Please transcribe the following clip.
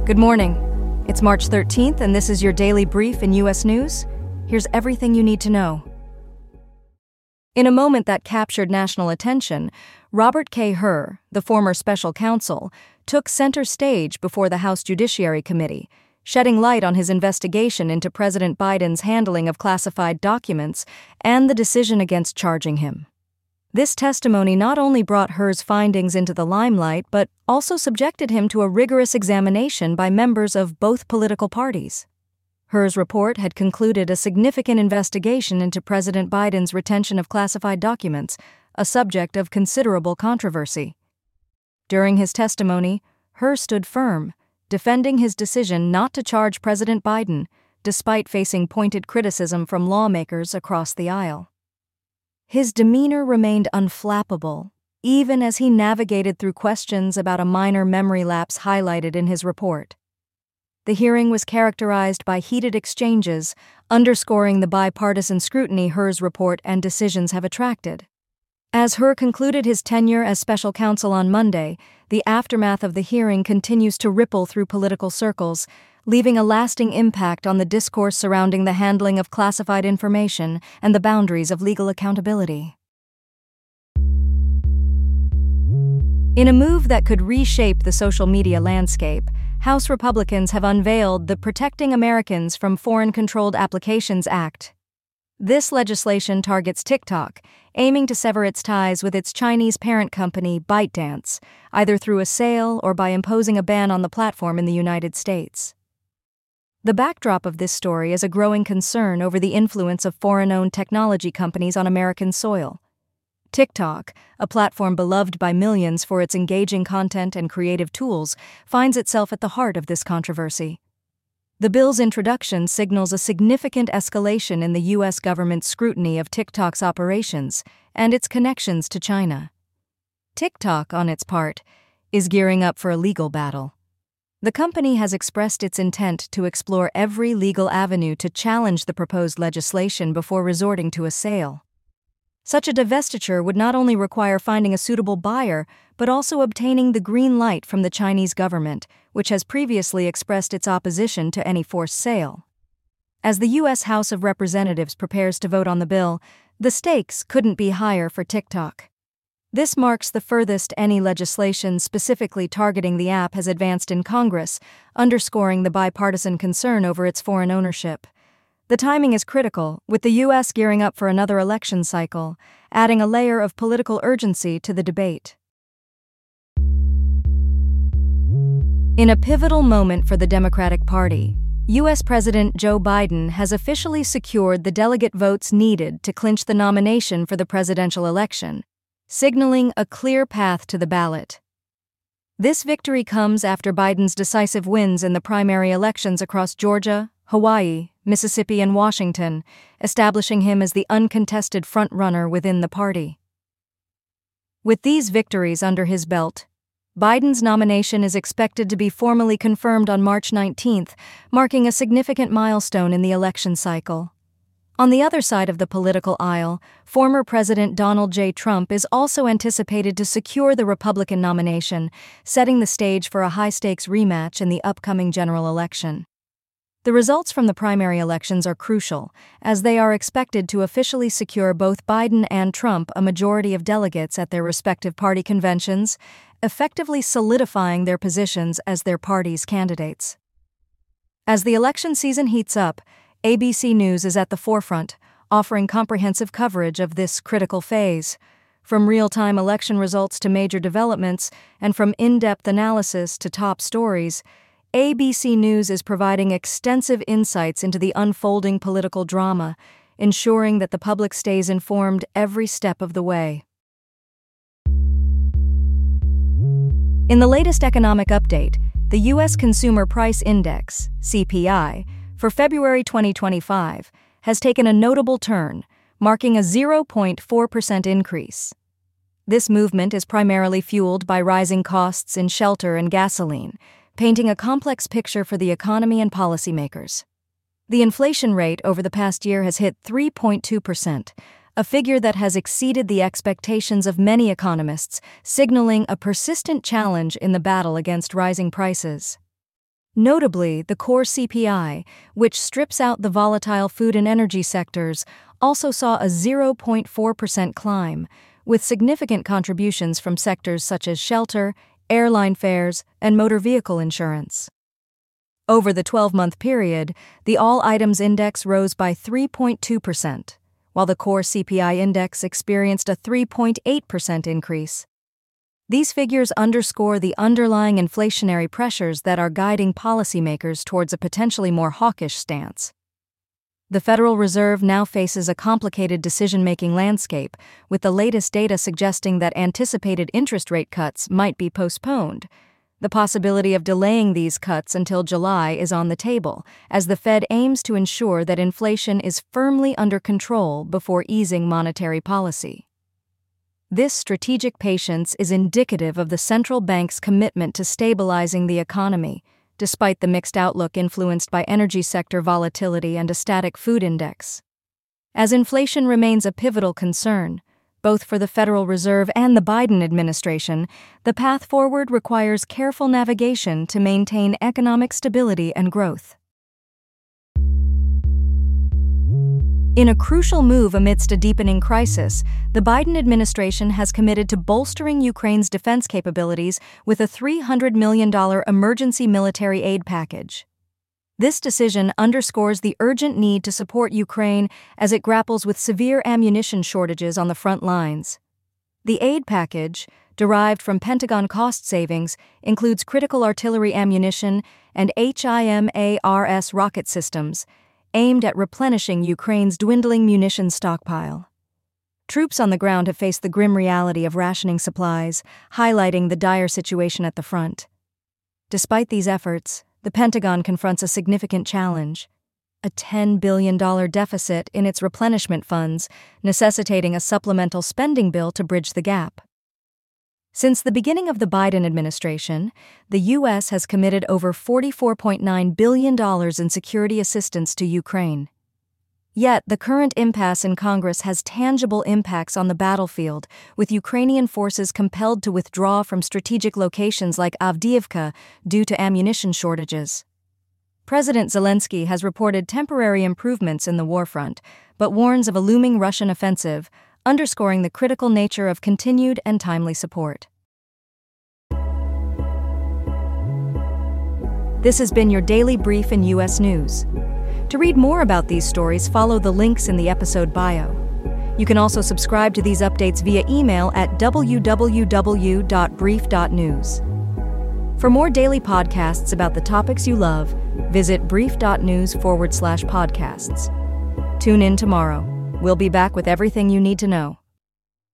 Good morning. It's March 13th, and this is your daily brief in U.S. News. Here's everything you need to know. In a moment that captured national attention, Robert K. Hur, the former special counsel, took center stage before the House Judiciary Committee, shedding light on his investigation into President Biden's handling of classified documents and the decision against charging him. This testimony not only brought Hur's findings into the limelight, but also subjected him to a rigorous examination by members of both political parties. Hur's report had concluded a significant investigation into President Biden's retention of classified documents, a subject of considerable controversy. During his testimony, Hur stood firm, defending his decision not to charge President Biden, despite facing pointed criticism from lawmakers across the aisle. His demeanor remained unflappable, even as he navigated through questions about a minor memory lapse highlighted in his report. The hearing was characterized by heated exchanges, underscoring the bipartisan scrutiny Hur's report and decisions have attracted. As Hur concluded his tenure as special counsel on Monday, the aftermath of the hearing continues to ripple through political circles, leaving a lasting impact on the discourse surrounding the handling of classified information and the boundaries of legal accountability. In a move that could reshape the social media landscape, House Republicans have unveiled the Protecting Americans from Foreign-Controlled Applications Act. This legislation targets TikTok, aiming to sever its ties with its Chinese parent company ByteDance, either through a sale or by imposing a ban on the platform in the United States. The backdrop of this story is a growing concern over the influence of foreign-owned technology companies on American soil. TikTok, a platform beloved by millions for its engaging content and creative tools, finds itself at the heart of this controversy. The bill's introduction signals a significant escalation in the U.S. government's scrutiny of TikTok's operations and its connections to China. TikTok, on its part, is gearing up for a legal battle. The company has expressed its intent to explore every legal avenue to challenge the proposed legislation before resorting to a sale. Such a divestiture would not only require finding a suitable buyer, but also obtaining the green light from the Chinese government, which has previously expressed its opposition to any forced sale. As the U.S. House of Representatives prepares to vote on the bill, the stakes couldn't be higher for TikTok. This marks the furthest any legislation specifically targeting the app has advanced in Congress, underscoring the bipartisan concern over its foreign ownership. The timing is critical, with the U.S. gearing up for another election cycle, adding a layer of political urgency to the debate. In a pivotal moment for the Democratic Party, U.S. President Joe Biden has officially secured the delegate votes needed to clinch the nomination for the presidential election, signaling a clear path to the ballot. This victory comes after Biden's decisive wins in the primary elections across Georgia, Hawaii, Mississippi, and Washington, establishing him as the uncontested frontrunner within the party. With these victories under his belt, Biden's nomination is expected to be formally confirmed on March 19th, marking a significant milestone in the election cycle. On the other side of the political aisle, former President Donald J. Trump is also anticipated to secure the Republican nomination, setting the stage for a high-stakes rematch in the upcoming general election. The results from the primary elections are crucial, as they are expected to officially secure both Biden and Trump a majority of delegates at their respective party conventions, effectively solidifying their positions as their party's candidates. As the election season heats up, ABC News is at the forefront, offering comprehensive coverage of this critical phase. From real-time election results to major developments, and from in-depth analysis to top stories, ABC News is providing extensive insights into the unfolding political drama, ensuring that the public stays informed every step of the way. In the latest economic update, the U.S. Consumer Price Index, CPI, for February 2025, has taken a notable turn, marking a 0.4% increase. This movement is primarily fueled by rising costs in shelter and gasoline, painting a complex picture for the economy and policymakers. The inflation rate over the past year has hit 3.2%, a figure that has exceeded the expectations of many economists, signaling a persistent challenge in the battle against rising prices. Notably, the core CPI, which strips out the volatile food and energy sectors, also saw a 0.4% climb, with significant contributions from sectors such as shelter, airline fares, and motor vehicle insurance. Over the 12-month period, the All Items Index rose by 3.2%, while the core CPI index experienced a 3.8% increase. These figures underscore the underlying inflationary pressures that are guiding policymakers towards a potentially more hawkish stance. The Federal Reserve now faces a complicated decision-making landscape, with the latest data suggesting that anticipated interest rate cuts might be postponed. The possibility of delaying these cuts until July is on the table, as the Fed aims to ensure that inflation is firmly under control before easing monetary policy. This strategic patience is indicative of the central bank's commitment to stabilizing the economy, despite the mixed outlook influenced by energy sector volatility and a static food index. As inflation remains a pivotal concern, both for the Federal Reserve and the Biden administration, the path forward requires careful navigation to maintain economic stability and growth. In a crucial move amidst a deepening crisis, the Biden administration has committed to bolstering Ukraine's defense capabilities with a $300 million emergency military aid package. This decision underscores the urgent need to support Ukraine as it grapples with severe ammunition shortages on the front lines. The aid package, derived from Pentagon cost savings, includes critical artillery ammunition and HIMARS rocket systems, aimed at replenishing Ukraine's dwindling munitions stockpile. Troops on the ground have faced the grim reality of rationing supplies, highlighting the dire situation at the front. Despite these efforts, the Pentagon confronts a significant challenge: a $10 billion deficit in its replenishment funds, necessitating a supplemental spending bill to bridge the gap. Since the beginning of the Biden administration, the U.S. has committed over $44.9 billion in security assistance to Ukraine. Yet, the current impasse in Congress has tangible impacts on the battlefield, with Ukrainian forces compelled to withdraw from strategic locations like Avdiivka due to ammunition shortages. President Zelensky has reported temporary improvements in the warfront, but warns of a looming Russian offensive, underscoring the critical nature of continued and timely support. This has been your daily brief in U.S. News. To read more about these stories, follow the links in the episode bio. You can also subscribe to these updates via email at www.brief.news. For more daily podcasts about the topics you love, visit brief.news/podcasts. Tune in tomorrow. We'll be back with everything you need to know.